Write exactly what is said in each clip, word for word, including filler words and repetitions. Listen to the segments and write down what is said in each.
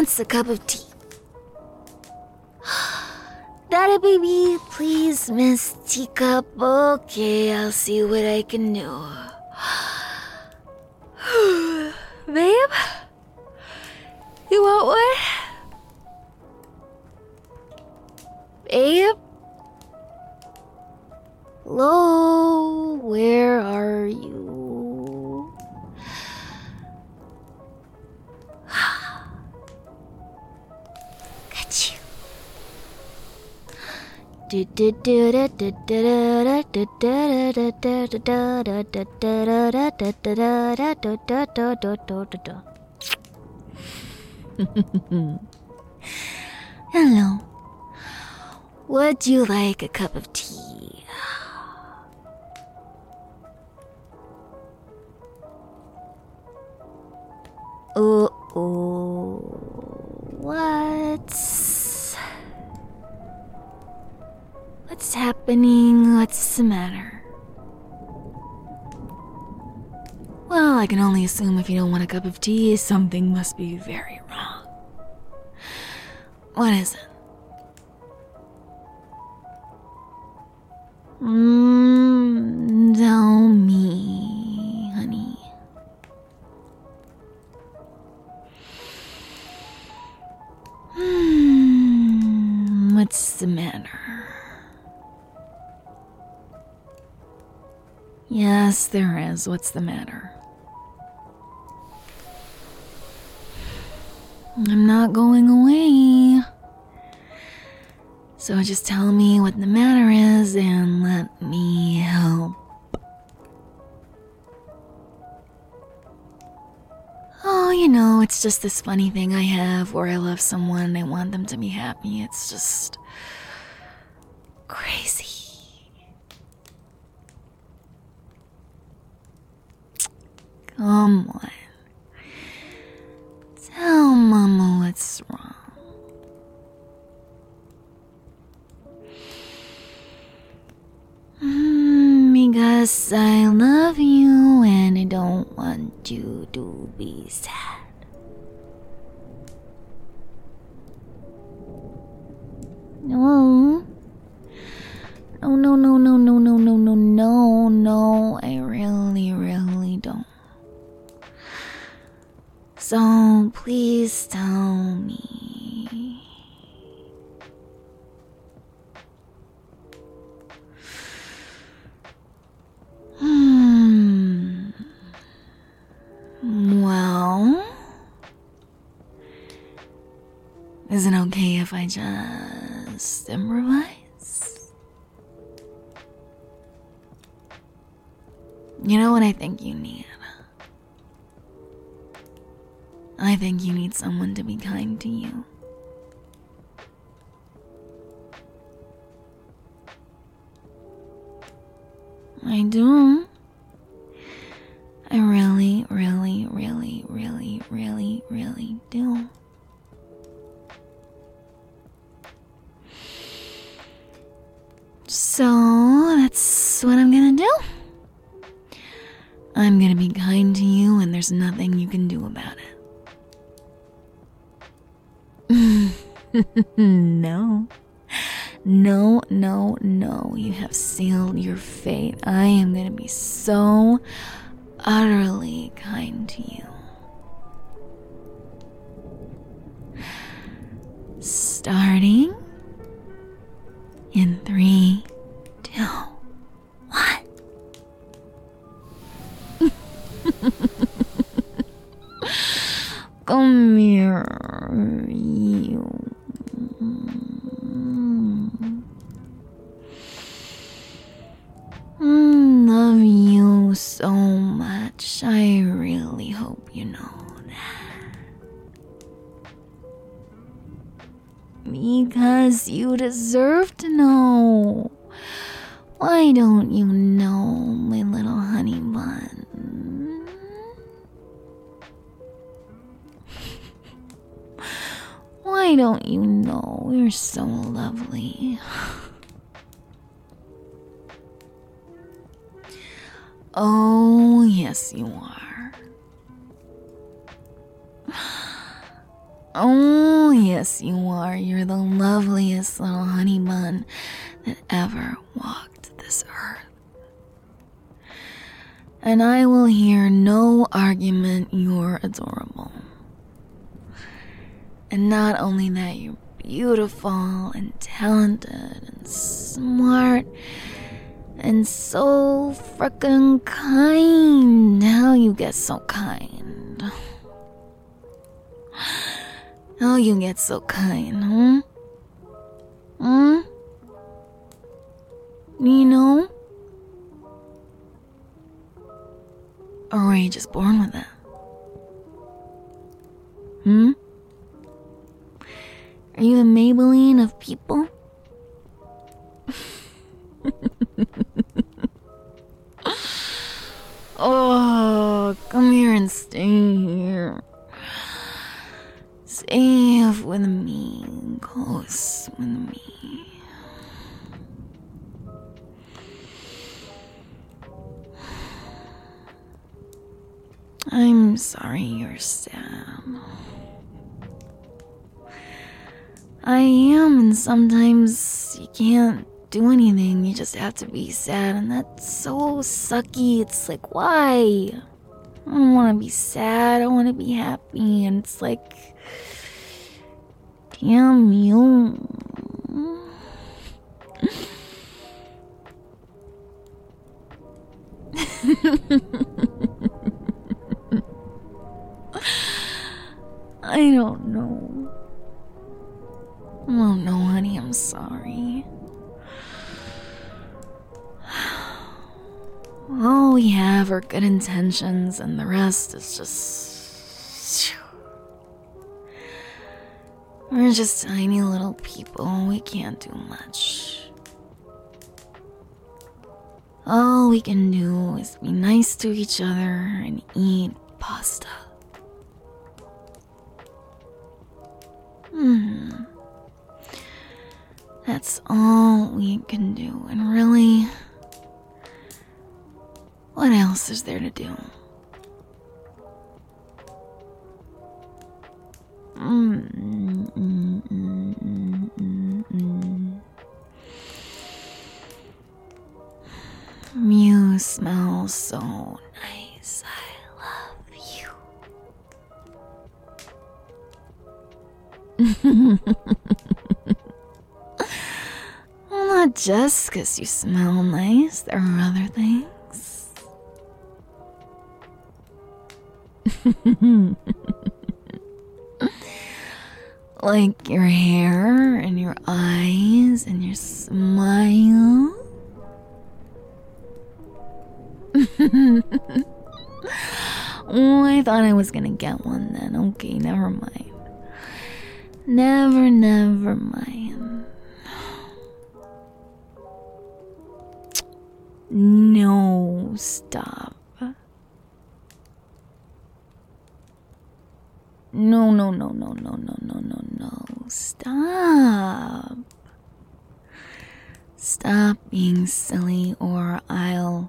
wants a cup of tea? Daddy baby, please, Miss Teacup. Okay, I'll see what I can do. Babe? You want one? Babe? Hello? Where are you? Got you. Hello. Would you like a cup of tea? Oh, oh, what's... What's happening? What's the matter? Well, I can only assume if you don't want a cup of tea, something must be very wrong. What is it? Mmm, tell me, honey. Hmm, what's the matter? Yes, there is. What's the matter? I'm not going away. So just tell me what the matter is and let me help. Oh, you know, it's just this funny thing I have where I love someone, I want them to be happy. It's just crazy. Come on. Tell Mama what's wrong. Mm, because I love you and I don't want you to be sad. No. No, no, no, no, no, no, no, no, no, no. I really, really don't. So please tell me. Hmm. Well, is it okay if I just improvise? You know what I think you need? I think you need someone to be kind to you. I do. I really, really, really, really, really, really do. So, that's what I'm gonna do. I'm gonna be kind to you, and there's nothing you can do about it. No. No, no, no. You have sealed your fate. I am gonna be so utterly kind to you. Starting in three, two, one. Come here, you. Mm, love you so much. I really hope you know that. Because you deserve to know. Why don't you know, my little honey bun? Why don't you know? You're so lovely. Oh, yes, you are. Oh, yes, you are. You're the loveliest little honey bun that ever walked this earth. And I will hear no argument. You're adorable. And not only that, you're beautiful and talented and smart and so frickin' kind. How you get so kind? How you get so kind, huh? Hmm? You know? Or were you just born with it? Hmm? Are you the Maybelline of people? Oh, come here and stay here. Stay with me, close with me. I'm sorry you're sad. I am, and sometimes you can't do anything. You just have to be sad, and that's so sucky. It's like, why? I don't want to be sad. I want to be happy, and it's like, damn you. I don't know. I don't know, honey. I'm sorry. All we have are good intentions, and the rest is just... We're just tiny little people. We can't do much. All we can do is be nice to each other and eat pasta. Hmm. That's all we can do, and really, what else is there to do? Mm, mm, mm, mm, mm, mm. You smell so nice. I love you. Well, not just because you smell nice. There are other things. Like your hair and your eyes and your smile. Oh, I thought I was gonna get one then. Okay, never mind. Never, never mind. No, stop. No, no, no, no, no, no, no, no, no. Stop. Stop being silly or I'll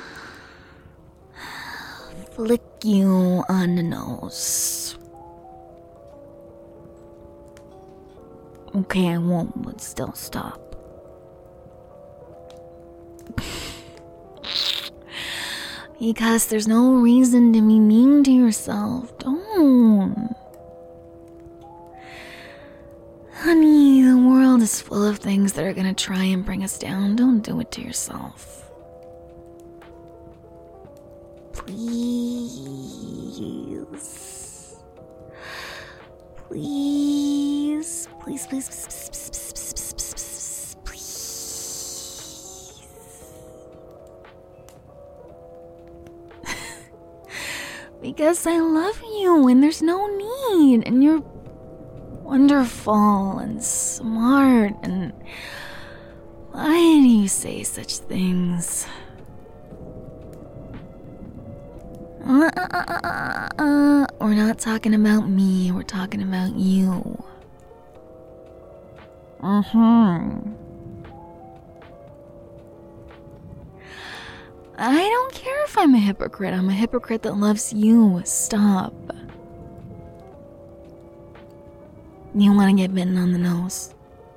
flick you on the nose. Okay, I won't, but still stop. Because there's no reason to be mean to yourself. Don't. Honey, the world is full of things that are gonna try and bring us down. Don't do it to yourself. Please. Please. Please, please, please, please, please, please, please, please. Because I love you and there's no need, and you're wonderful and smart, and why do you say such things? Uh, uh, uh, uh, uh, we're not talking about me, we're talking about you. Mm-hmm. I don't care if I'm a hypocrite. I'm a hypocrite that loves you. Stop. You want to get bitten on the nose.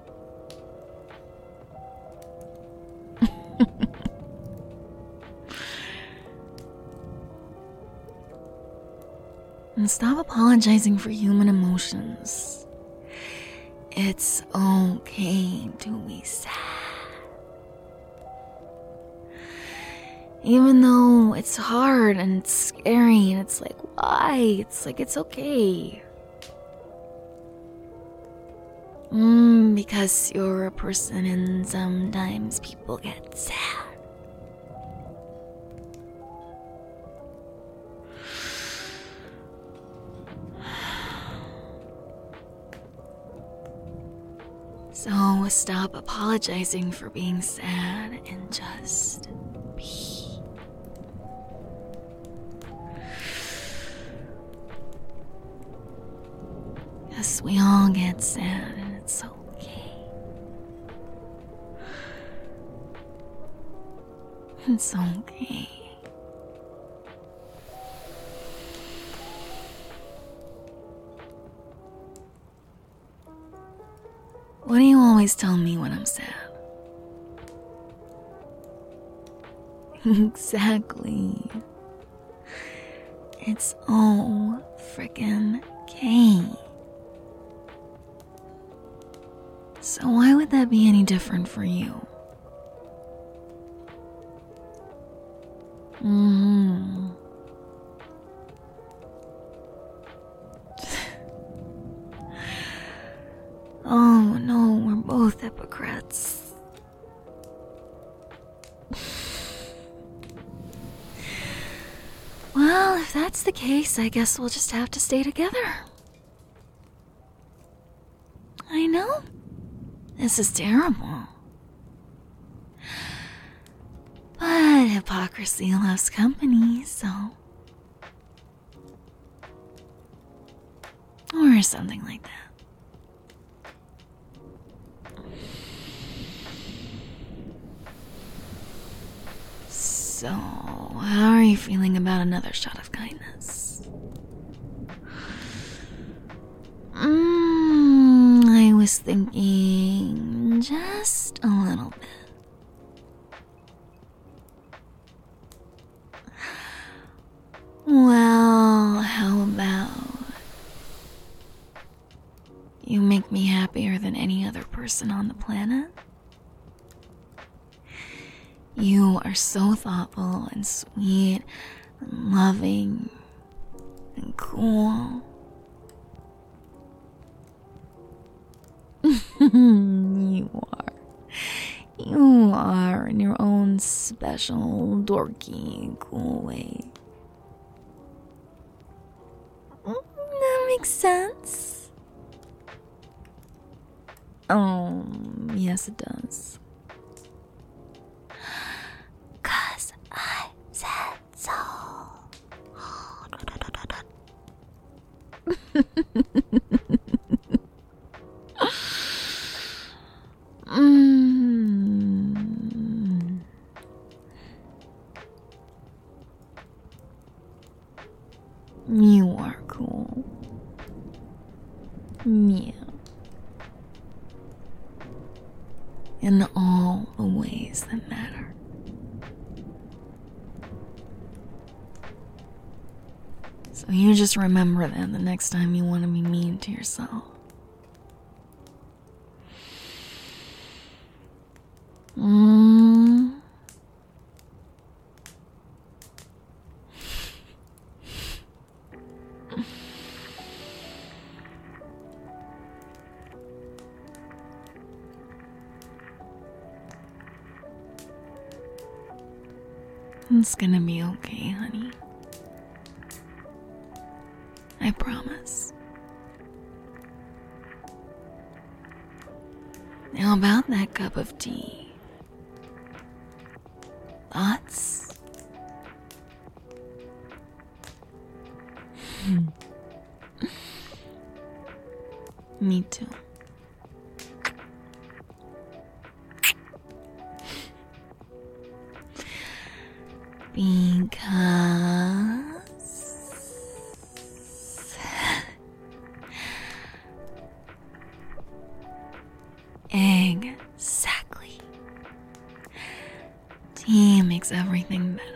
And stop apologizing for human emotions. It's okay to be sad. Even though it's hard and it's scary and it's like, why? It's like, it's okay. Mm, because you're a person and sometimes people get sad. So stop apologizing for being sad and just be. Yes, we all get sad and it's okay. It's okay. What do you always tell me when I'm sad? Exactly. It's all frickin' okay. So why would that be any different for you? Mm-hmm. Oh no, we're both hypocrites. Well, if that's the case, I guess we'll just have to stay together. I know. This is terrible. But hypocrisy loves company, so... Or something like that. So, how are you feeling about another shot of kindness? Mm, I was thinking just a little bit. Well, how about you make me happier than any other person on the planet? You are so thoughtful and sweet and loving and cool. You are. You are in your own special, dorky, cool way. That makes sense. Um, yes it does. Cause I said so. mm. You are cool. Yeah. In all the ways that matter. So you just remember that the next time you want to be mean to yourself. Mm. It's gonna be okay, honey. I promise. Now about that cup of tea. Thoughts? Me too. Because Exactly. Tea makes everything better.